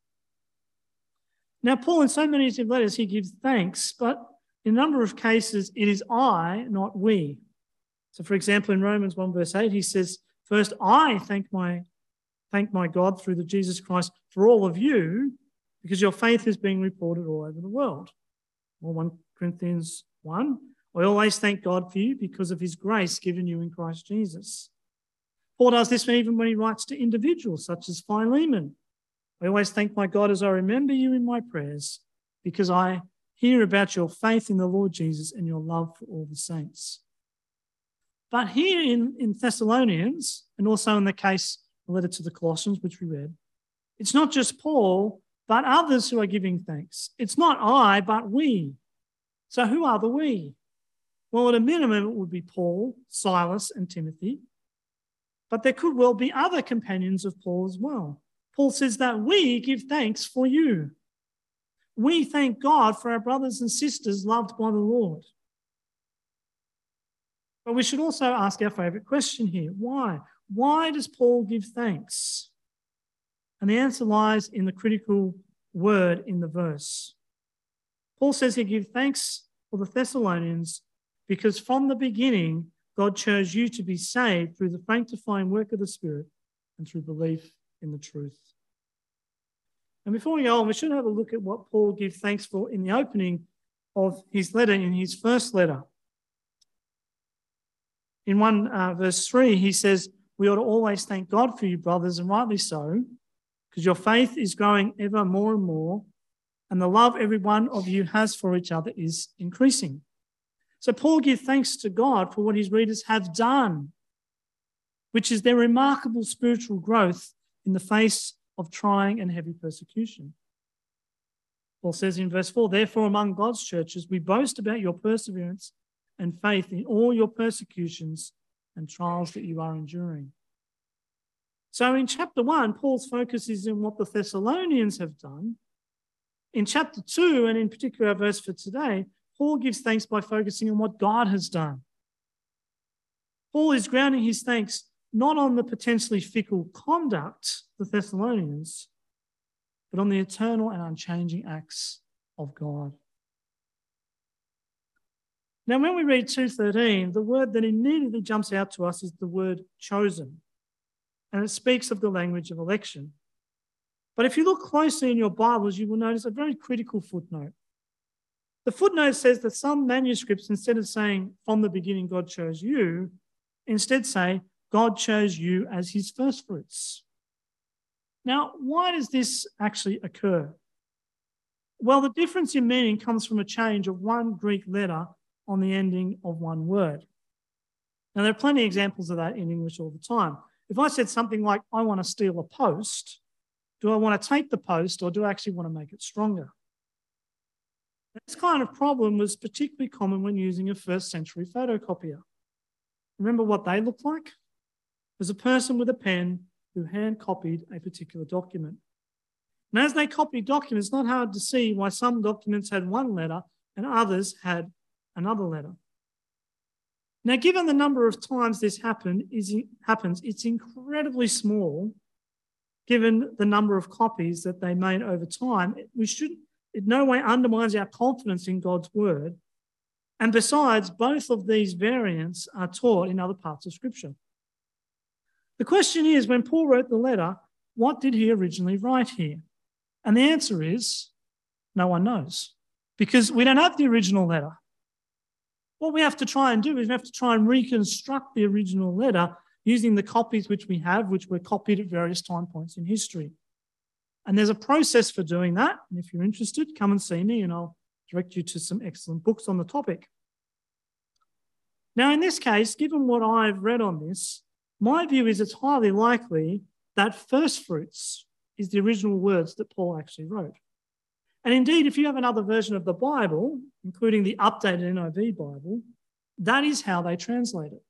Now, Paul, in so many of his letters, he gives thanks, but in a number of cases, it is I, not we. So, for example, in Romans one, verse eight, he says, first, I thank my, thank my God through the Jesus Christ for all of you, because your faith is being reported all over the world. Or First Corinthians one, I always thank God for you because of his grace given you in Christ Jesus. Paul does this even when he writes to individuals such as Philemon. I always thank my God as I remember you in my prayers, because I hear about your faith in the Lord Jesus and your love for all the saints. But here in, in Thessalonians, and also in the case, the letter to the Colossians, which we read, it's not just Paul, but others who are giving thanks. It's not I, but we. So who are the we? Well, at a minimum, it would be Paul, Silas, and Timothy. But there could well be other companions of Paul as well. Paul says that we give thanks for you. We thank God for our brothers and sisters loved by the Lord. But we should also ask our favourite question here. Why? Why does Paul give thanks? And the answer lies in the critical word in the verse. Paul says he gives thanks for the Thessalonians because from the beginning, God chose you to be saved through the sanctifying work of the Spirit and through belief in the truth. And before we go on, we should have a look at what Paul gives thanks for in the opening of his letter, in his first letter. In one uh, verse three, he says, we ought to always thank God for you, brothers, and rightly so, because your faith is growing ever more and more, and the love every one of you has for each other is increasing. So Paul gives thanks to God for what his readers have done, which is their remarkable spiritual growth in the face of trying and heavy persecution. Paul says in verse four, therefore among God's churches we boast about your perseverance and faith in all your persecutions and trials that you are enduring. So in chapter one, Paul's focus is in what the Thessalonians have done. In chapter two, and in particular our verse for today, Paul gives thanks by focusing on what God has done. Paul is grounding his thanks not on the potentially fickle conduct of the Thessalonians, but on the eternal and unchanging acts of God. Now, when we read two thirteen, the word that immediately jumps out to us is the word chosen, and it speaks of the language of election. But if you look closely in your Bibles, you will notice a very critical footnote. The footnote says that some manuscripts, instead of saying, from the beginning God chose you, instead say, God chose you as his firstfruits. Now, why does this actually occur? Well, the difference in meaning comes from a change of one Greek letter on the ending of one word. Now, there are plenty of examples of that in English all the time. If I said something like, I want to steal a post, do I want to take the post or do I actually want to make it stronger? This kind of problem was particularly common when using a first century photocopier. Remember what they looked like? It was a person with a pen who hand copied a particular document. And as they copied documents, it's not hard to see why some documents had one letter and others had another letter. Now, given the number of times this happened, is, happens, it's incredibly small, given the number of copies that they made over time. We should, in no way undermines our confidence in God's word. And besides, both of these variants are taught in other parts of Scripture. The question is, when Paul wrote the letter, what did he originally write here? And the answer is, no one knows, because we don't have the original letter. What we have to try and do is we have to try and reconstruct the original letter using the copies which we have, which were copied at various time points in history. And there's a process for doing that. And if you're interested, come and see me and I'll direct you to some excellent books on the topic. Now, in this case, given what I've read on this, my view is it's highly likely that first fruits is the original words that Paul actually wrote. And indeed, if you have another version of the Bible, including the updated N I V Bible, that is how they translate it.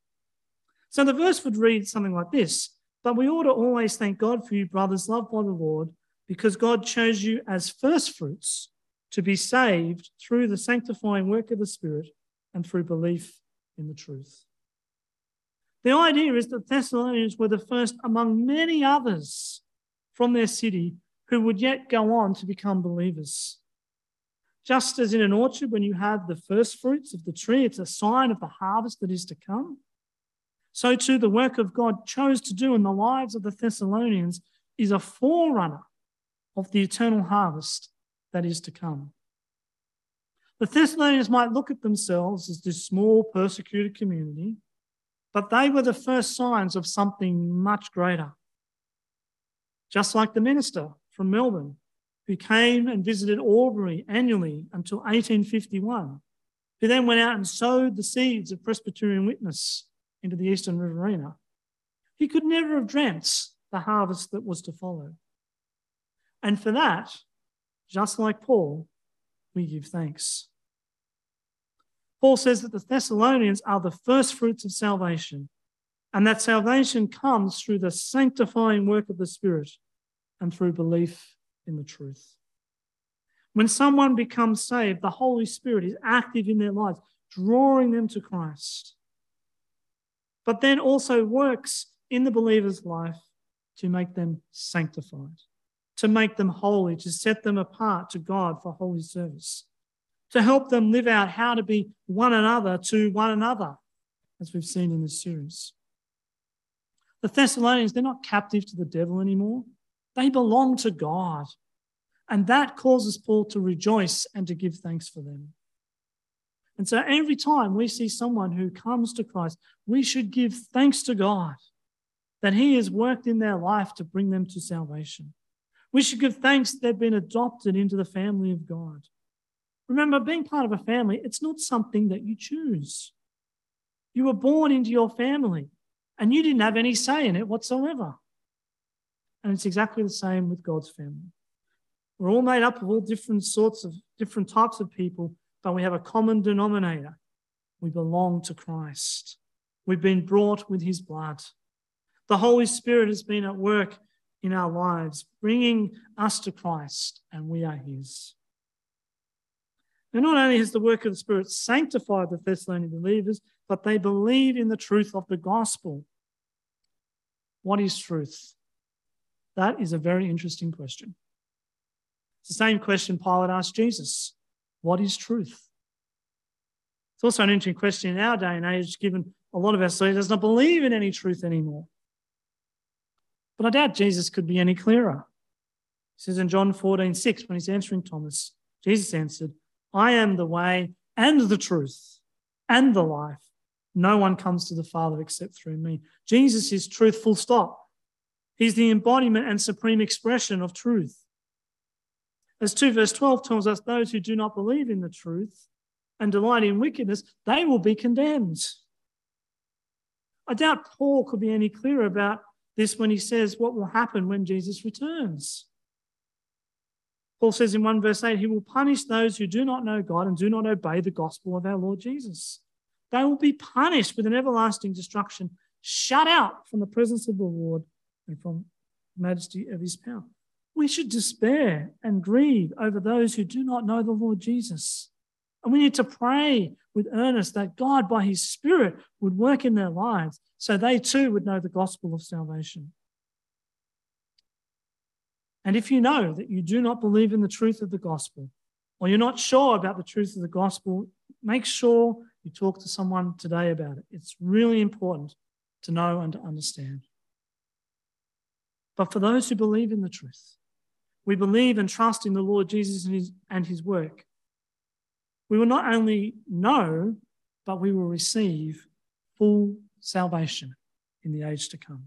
So the verse would read something like this: "But we ought to always thank God for you, brothers, loved by the Lord, because God chose you as first fruits to be saved through the sanctifying work of the Spirit and through belief in the truth." The idea is that Thessalonians were the first among many others from their city who would yet go on to become believers. Just as in an orchard, when you have the first fruits of the tree, it's a sign of the harvest that is to come. So too, the work of God chose to do in the lives of the Thessalonians is a forerunner of the eternal harvest that is to come. The Thessalonians might look at themselves as this small persecuted community, but they were the first signs of something much greater. Just like the minister from Melbourne, who came and visited Albury annually until eighteen fifty-one, who then went out and sowed the seeds of Presbyterian witness into the Eastern Riverina. He could never have dreamt the harvest that was to follow. And for that, just like Paul, we give thanks. Paul says that the Thessalonians are the first fruits of salvation, and that salvation comes through the sanctifying work of the Spirit and through belief in the truth. When someone becomes saved, the Holy Spirit is active in their lives, drawing them to Christ, but then also works in the believer's life to make them sanctified, to make them holy, to set them apart to God for holy service, to help them live out how to be one another to one another, as we've seen in this series. The Thessalonians, they're not captive to the devil anymore. They belong to God. And that causes Paul to rejoice and to give thanks for them. And so every time we see someone who comes to Christ, we should give thanks to God that he has worked in their life to bring them to salvation. We should give thanks that they've been adopted into the family of God. Remember, being part of a family, it's not something that you choose. You were born into your family and you didn't have any say in it whatsoever. And it's exactly the same with God's family. We're all made up of all different sorts of, different types of people, but we have a common denominator. We belong to Christ. We've been brought with his blood. The Holy Spirit has been at work in our lives, bringing us to Christ, and we are his. And not only has the work of the Spirit sanctified the Thessalonian believers, but they believe in the truth of the gospel. What is truth? That is a very interesting question. It's the same question Pilate asked Jesus. What is truth? It's also an interesting question in our day and age, given a lot of our society does not believe in any truth anymore. But I doubt Jesus could be any clearer. He says in John fourteen six, when he's answering Thomas, Jesus answered, "I am the way and the truth and the life. No one comes to the Father except through me." Jesus is truth, full stop. He's the embodiment and supreme expression of truth. As two verse twelve tells us, those who do not believe in the truth and delight in wickedness, they will be condemned. I doubt Paul could be any clearer about this when he says what will happen when Jesus returns. Paul says in one verse eight, he will punish those who do not know God and do not obey the gospel of our Lord Jesus. They will be punished with an everlasting destruction, shut out from the presence of the Lord and from the majesty of his power. we should despair and grieve over those who do not know the Lord Jesus. And we need to pray with earnest that God, by his Spirit, would work in their lives so they too would know the gospel of salvation. And if you know that you do not believe in the truth of the gospel, or you're not sure about the truth of the gospel, make sure you talk to someone today about it. It's really important to know and to understand. But for those who believe in the truth, we believe and trust in the Lord Jesus and his, and his work, we will not only know, but we will receive full salvation in the age to come.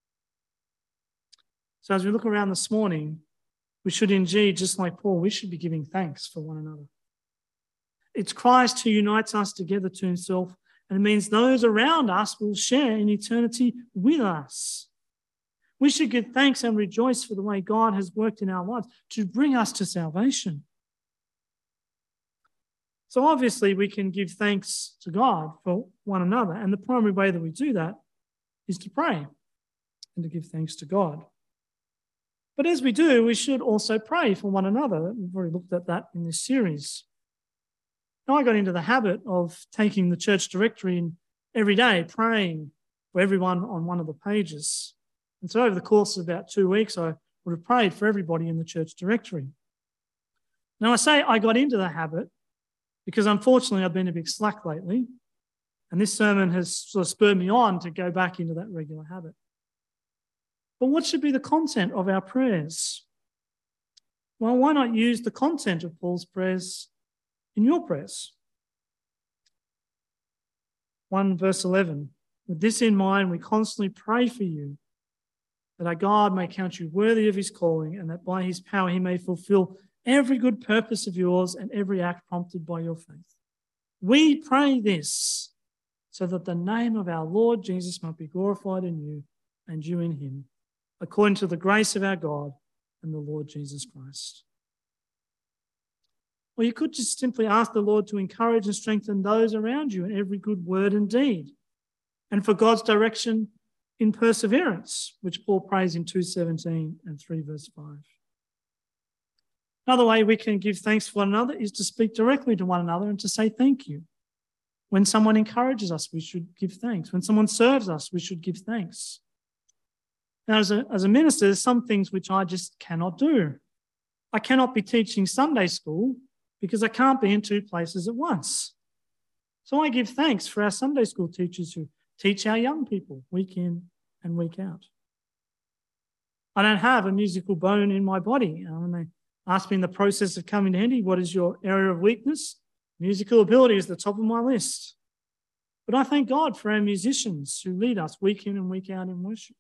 So as we look around this morning, we should indeed, just like Paul, we should be giving thanks for one another. It's Christ who unites us together to himself, and it means those around us will share in eternity with us. We should give thanks and rejoice for the way God has worked in our lives to bring us to salvation. So obviously we can give thanks to God for one another, and the primary way that we do that is to pray and to give thanks to God. But as we do, we should also pray for one another. We've already looked at that in this series. Now, I got into the habit of taking the church directory and every day praying for everyone on one of the pages. And so over the course of about two weeks, I would have prayed for everybody in the church directory. Now, I say I got into the habit because unfortunately I've been a bit slack lately, and this sermon has sort of spurred me on to go back into that regular habit. But what should be the content of our prayers? Well, why not use the content of Paul's prayers in your prayers? one verse eleven, with this in mind, we constantly pray for you, that our God may count you worthy of his calling, and that by his power he may fulfill every good purpose of yours and every act prompted by your faith. We pray this so that the name of our Lord Jesus might be glorified in you and you in him, according to the grace of our God and the Lord Jesus Christ. Or you could just simply ask the Lord to encourage and strengthen those around you in every good word and deed, and for God's direction in perseverance, which Paul prays in two seventeen and three verse five. Another way we can give thanks for one another is to speak directly to one another and to say thank you. When someone encourages us, we should give thanks. When someone serves us, we should give thanks. Now, as a, as a minister, there's some things which I just cannot do. I cannot be teaching Sunday school because I can't be in two places at once. So I give thanks for our Sunday school teachers who teach our young people week in and week out. I don't have a musical bone in my body. When they ask me in the process of coming to Hendy, what is your area of weakness? Musical ability is the top of my list. But I thank God for our musicians who lead us week in and week out in worship.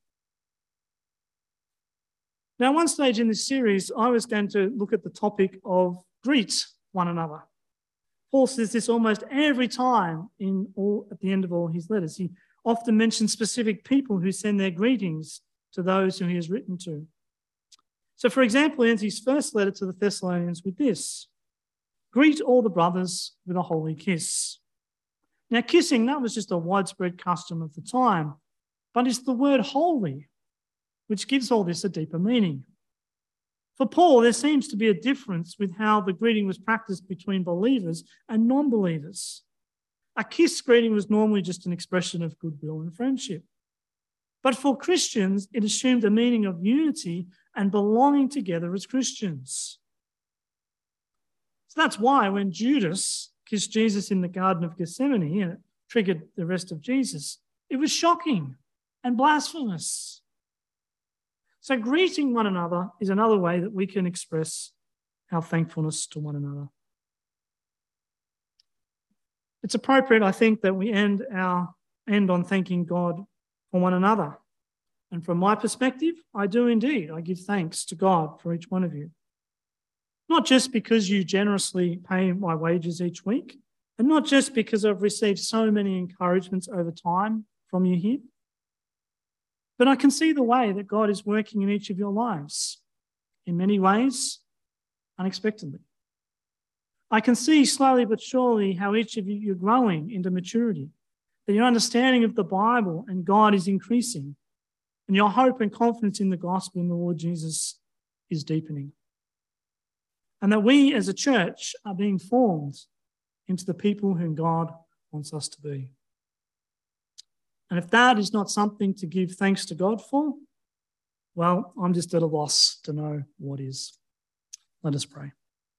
Now, one stage in this series, I was going to look at the topic of greet one another. Paul says this almost every time in all, at the end of all his letters. He often mentions specific people who send their greetings to those who he has written to. So, for example, he ends his first letter to the Thessalonians with this: greet all the brothers with a holy kiss. Now, kissing, that was just a widespread custom of the time, but it's the word holy which gives all this a deeper meaning. For Paul, there seems to be a difference with how the greeting was practiced between believers and non-believers. A kiss greeting was normally just an expression of goodwill and friendship. But for Christians, it assumed a meaning of unity and belonging together as Christians. So that's why when Judas kissed Jesus in the Garden of Gethsemane, and it triggered the rest of Jesus, it was shocking and blasphemous. So greeting one another is another way that we can express our thankfulness to one another. It's appropriate, I think, that we end our end on thanking God for one another. And from my perspective, I do indeed. I give thanks to God for each one of you. Not just because you generously pay my wages each week, and not just because I've received so many encouragements over time from you here, but I can see the way that God is working in each of your lives, in many ways, unexpectedly. I can see slowly but surely how each of you you're growing into maturity, that your understanding of the Bible and God is increasing, and your hope and confidence in the gospel and the Lord Jesus is deepening. And that we as a church are being formed into the people whom God wants us to be. And if that is not something to give thanks to God for, well, I'm just at a loss to know what is. Let us pray.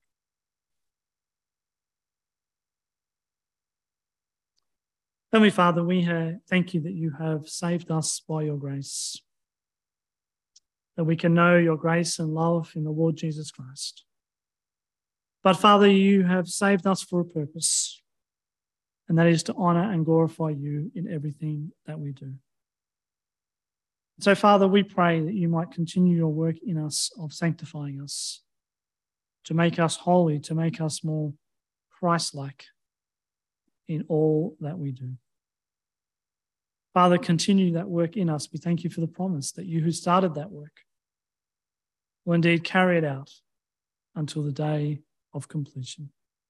Heavenly Father, we uh, thank you that you have saved us by your grace, that we can know your grace and love in the Lord Jesus Christ. But Father, you have saved us for a purpose, and that is to honour and glorify you in everything that we do. So, Father, we pray that you might continue your work in us of sanctifying us, to make us holy, to make us more Christ-like in all that we do. Father, continue that work in us. We thank you for the promise that you who started that work will indeed carry it out until the day of completion.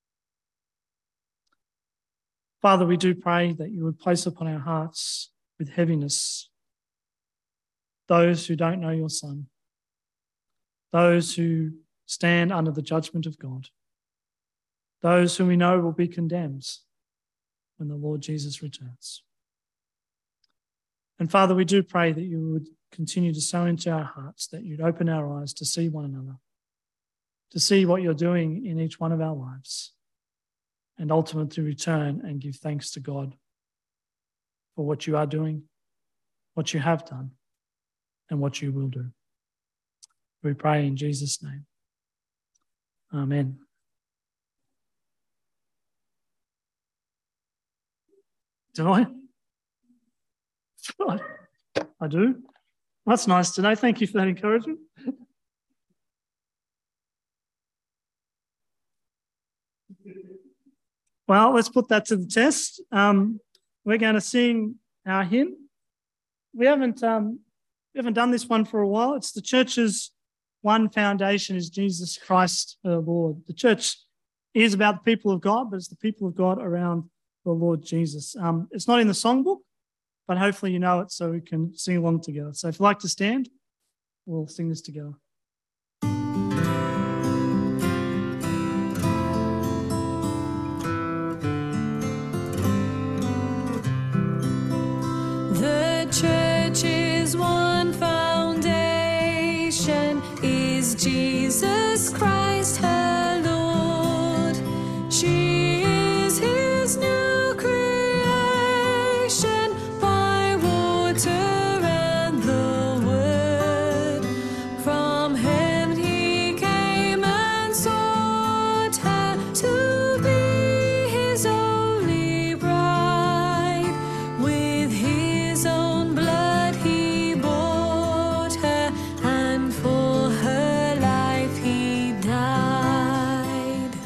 Father, we do pray that you would place upon our hearts with heaviness those who don't know your Son, those who stand under the judgment of God, those whom we know will be condemned when the Lord Jesus returns. And Father, we do pray that you would continue to sow into our hearts, that you'd open our eyes to see one another, to see what you're doing in each one of our lives, and ultimately return and give thanks to God for what you are doing, what you have done, and what you will do. We pray in Jesus' name. Amen. Do I? I do. That's nice to know. Thank you for that encouragement. Well, let's put that to the test. Um, we're going to sing our hymn. We haven't um, we haven't done this one for a while. It's the church's one foundation is Jesus Christ, our Lord. The church is about the people of God, but it's the people of God around the Lord Jesus. Um, it's not in the songbook, but hopefully you know it so we can sing along together. So if you'd like to stand, we'll sing this together. The church's one foundation is Jesus Christ, her Lord. She is his new creation by water and the word. From heaven he came and sought her to be his only bride. With his own blood he bought her, and for her life he died.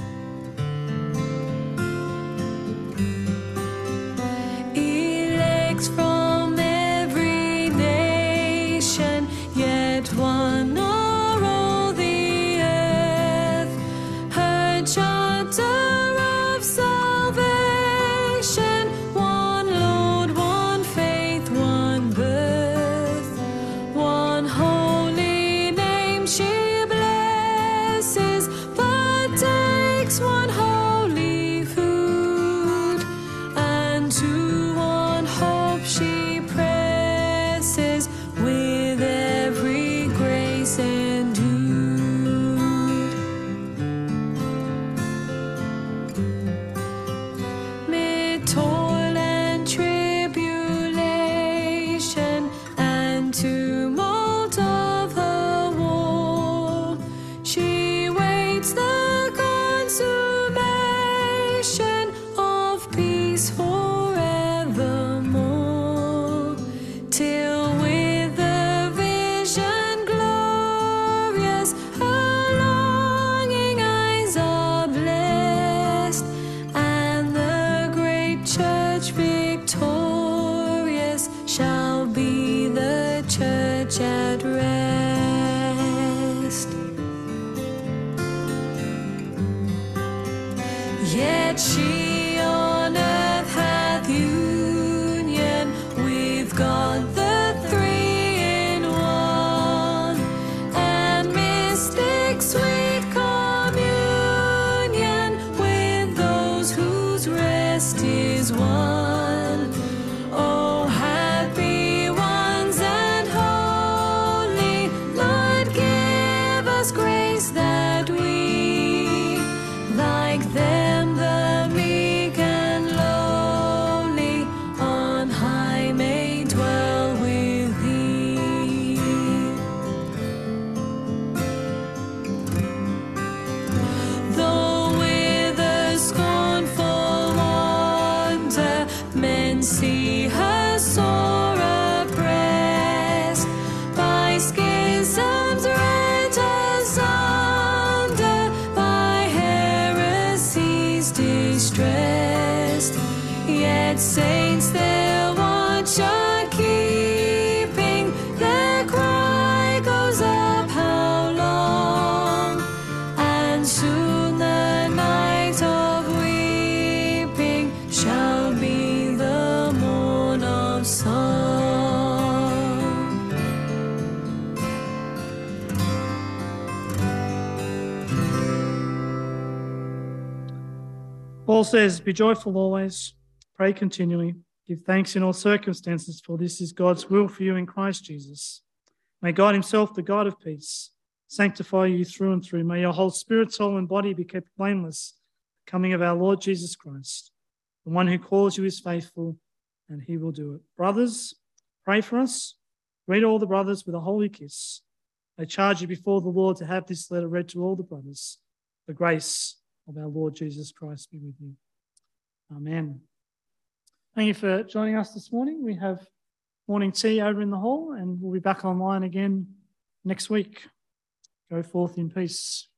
Elects from every nation, yet one o'er all the earth, her charter of salvation, one Lord, one faith, one birth, one holy name she blesses, but takes one holy food, and to one hope she presses with every grace endued. Mid toil and tribulation and tumult of her war, she waits the consummation of peace forevermore, till with the vision glorious her longing eyes are blessed, and the great church victorious shall be the church at rest. Yet she on earth hath union with God the three in one, and missed Christ is one. Oh, happy ones and holy, Lord, give us grace that we, like them, the meek and lowly, on high may dwell with thee. Though with a scornful wonder men see her sore oppressed, by schisms rent asunder, by heresies distressed, yet saints their watch are keeping, their cry goes up, how long? And soon the night of weeping shall be the morn of song. Paul says, be joyful always, pray continually, give thanks in all circumstances, for this is God's will for you in Christ Jesus. May God himself, the God of peace, sanctify you through and through. May your whole spirit, soul, and body be kept blameless, the coming of our Lord Jesus Christ. The one who calls you is faithful, and he will do it. Brothers, pray for us. Greet all the brothers with a holy kiss. I charge you before the Lord to have this letter read to all the brothers. The grace of our Lord Jesus Christ be with you. Amen. Thank you for joining us this morning. We have morning tea over in the hall, and we'll be back online again next week. Go forth in peace.